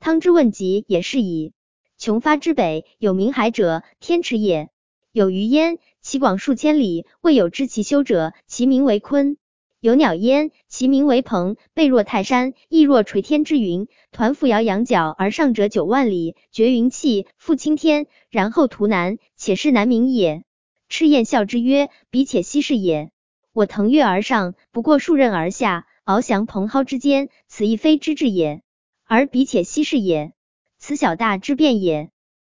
汤之问疾也是矣。穷发之北，有明海者，天池也。有鱼焉，其广数千里，未有知其修者，其名为鲲。有鸟焉，其名为鹏，背若泰山，翼若垂天之云，团复摇羊角而上者9万里，绝云气，复青天，然后图南，且是南冥也。赤焰笑之曰：彼且奚是也？我腾跃而上，不过数仞而下，翱翔蓬蒿之间，此亦非之至也。而彼且奚是也？此小大之变也。